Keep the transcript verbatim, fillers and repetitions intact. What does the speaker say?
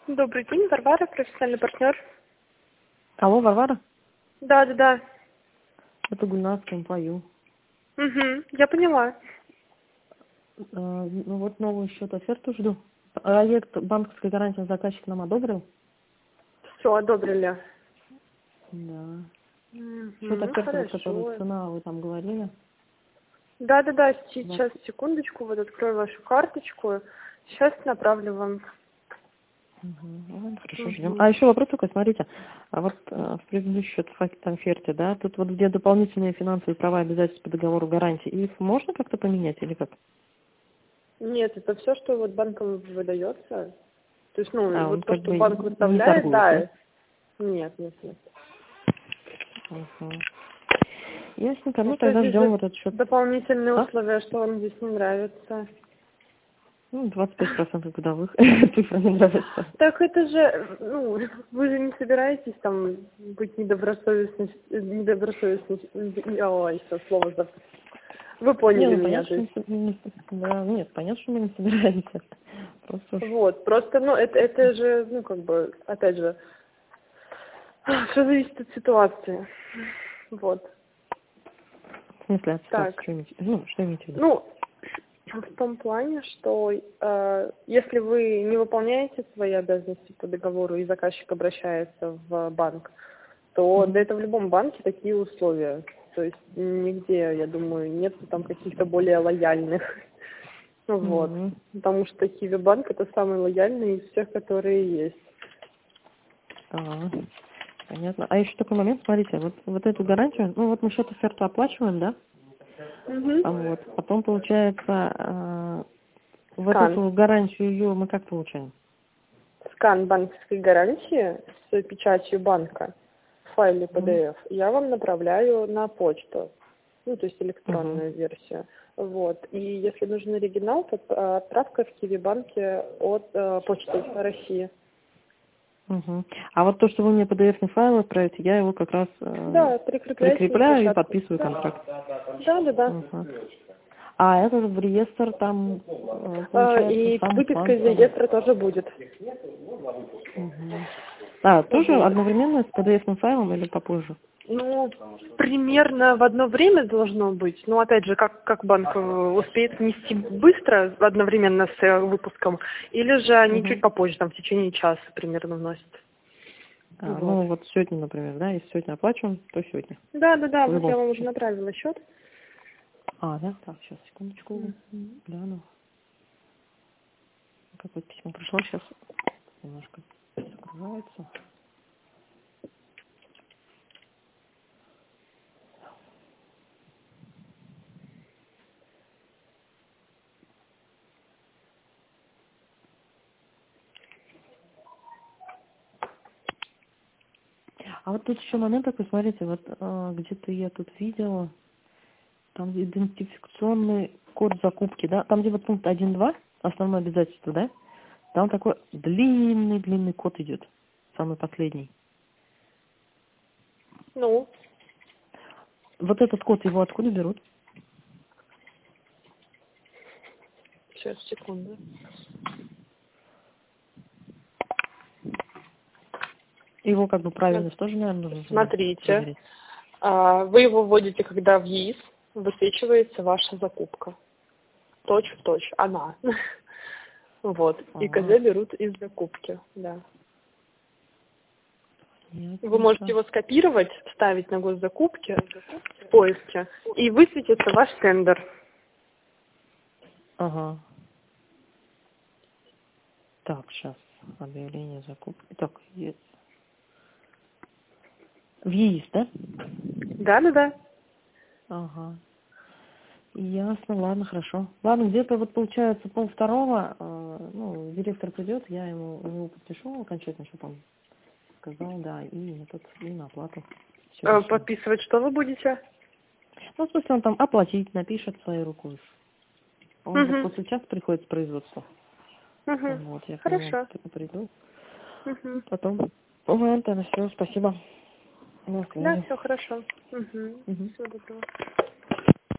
Добрый день, Варвара, профессиональный партнер. Алло, Варвара? Да, да, да. Это Гульнас, пою. Угу, я поняла. Э, ну вот новый счет оферту жду. Проект банковской гарантии заказчик нам одобрил? Все, одобрили. Да. Счет Угу, оферты, вот, который хорошо. цена, вы там говорили. Да, да, да, Да. сейчас, секундочку, вот открою вашу карточку. Сейчас направлю вам. Угу. Ладно, хорошо, ждем. Угу. А еще вопрос такой, смотрите. А вот э, в предыдущем счет в оферте, да, тут вот где дополнительные финансовые права и обязательства по договору гарантии, их можно как-то поменять или как? Нет, это все, что вот банком выдается. То есть, ну, А, он вот то, как что бы банк не выставляет, торгует, да? да. Нет, нет, нет. Угу. Ясненько, ну Просто тогда здесь ждем же вот этот счет. дополнительные А? условия, что вам здесь не нравится. Ну, двадцать пять процентов годовых. Цифра не нравится. Так это же, ну, вы же не собираетесь там быть недобросовестным, недобросовестным, ой, все, слово за... Вы Не, поняли ну меня, понятно, то что есть. не, соб- не- да, ну, нет, понятно, что мы не собираемся. Просто уж, Вот, просто, ну, это, это же, ну, как бы, опять же, все зависит от ситуации. Вот, в смысле, от ситуации, так, что имеете, ну, что имеете в виду? ну, в том плане, что э, если вы не выполняете свои обязанности по договору и заказчик обращается в банк, то Мгм. да это в любом банке такие условия. То есть нигде, я думаю, нет там каких-то более лояльных. Вот. Мгм. Потому что Киви-банк это самый лояльный из всех, которые есть. Ага, понятно. А еще такой момент, смотрите, вот, вот эту гарантию, ну вот мы счет оферту оплачиваем, да? Угу. А вот, потом получается, э, вот Скан. эту гарантию ее мы как получаем? Скан банковской гарантии с печатью банка в файле пи ди Угу. эф я вам направляю на почту. Ну, то есть Угу. электронную версию. Вот. И если нужен оригинал, то э, отправка в Киви-банке от э, Почты России. Угу. А вот то, что вы мне пи ди эф файл отправите, я его как раз э, Да, прикрепляйте на прикрепляю и площадку. подписываю Да, контракт. да, да. да. Угу. А это в реестр там э, Э, получается И сам выписка план из сам. реестра тоже будет. Мгм. А, тоже Вот. одновременно с пи ди эф файлом или попозже? Ну, примерно в одно время должно быть. Но опять же, как, как банк э, успеет внести быстро, одновременно с э, выпуском, или же они чуть Угу. попозже, там в течение часа примерно вносят. А, Вот. ну вот сегодня, например, да, если сегодня оплачиваем, то сегодня. Да, да, да, В вот любом я вам уже случае. направила счет. А, да? Так, сейчас, секундочку. Мгм. Гляну. Какое письмо пришло сейчас. Немножко загружается. А вот тут еще момент такой, смотрите, вот э, где-то я тут видела, там идентификационный код закупки, да, там где вот пункт один два, основное обязательство, да, там такой длинный-длинный код идет, самый последний. Ну, Вот этот код его откуда берут? сейчас, секунду. Его как бы Сма- правильность тоже, наверное, нужно знать, Смотрите, проверить. а, вы его вводите, когда в ЕИС высвечивается ваша закупка. Точь в точь, она. Вот. И КЗ Ага, берут из закупки, да. Вы можете ясненько. его скопировать, вставить на госзакупки в поиске, и высветится ваш тендер. Ага. Так, сейчас. Объявление закупки. Так, есть. В ЕИС, да? Да-да-да. Ага. Ясно, ладно, хорошо. Ладно, где-то вот получается пол второго, э, ну, директор придет, я ему его подпишу окончательно, что там сказал, да, и этот, и на оплату. Все Э, решим. Подписывать что вы будете? Ну, в смысле, он там оплатить, напишет своей рукой. Он вот Угу. после часа приходит с производства. Угу. Вот, я к нему Хорошо. приду. Угу. Потом, ладно, все, спасибо. На Да, связи. все хорошо. Угу. Мгм. Всего доброго.